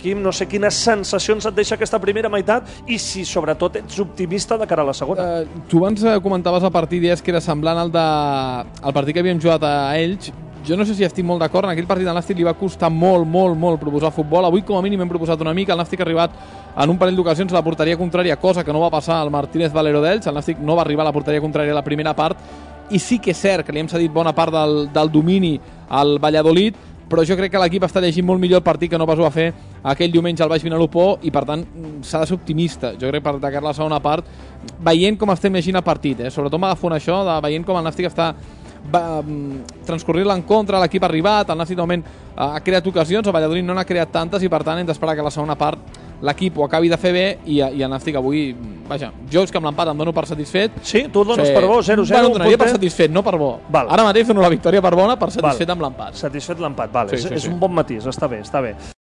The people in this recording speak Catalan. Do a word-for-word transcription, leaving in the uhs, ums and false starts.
Quim, no sé quines sensacions et deixa aquesta primera meitat i si sobretot ets optimista de cara a la segona. Uh, tu abans comentaves el partit i deies que era semblant al, de... al partit que havíem jugat a Elx. Jo no sé si estic molt d'acord, en aquell partit al Nàstic li va costar molt, molt, molt proposar futbol. Avui com a mínim hem proposat una mica, el Nàstic ha arribat en un parell d'ocasions a la porteria contrària, cosa que no va passar al Martínez Valero d'Elx. El Nàstic no va arribar a la porteria contrària a la primera part i sí que és cert que li hem cedit bona part del, del domini al Valladolid, però jo crec que l'equip està llegint molt millor el partit que no pas ho va fer aquell diumenge al Baix Vinalopó i per tant s'ha de ser optimista. Jo crec que per atacar la segona part, veient com estem llegint el partit, eh? Sobretot m'agafo en això, de veient com el Nàstic està va transcorrir-la en contra, l'equip ha arribat, el Nàstic de moment ha creat ocasions, el Valladolid no n'ha creat tantes i per tant hem d'esperar que la segona part l'equip ho acabi de fer bé i, i el Nàstic avui, vaja, jo és que amb l'empat em dono per satisfet. Sí? Tu el dones sí. per bo, zero zero? Bueno, donaria per satisfet, no per bo. Val. Ara mateix dono la victòria per bona, per satisfet Val. Amb l'empat. Satisfet l'empat, vale. Sí, sí, és, sí. és un bon matís, està bé, està bé.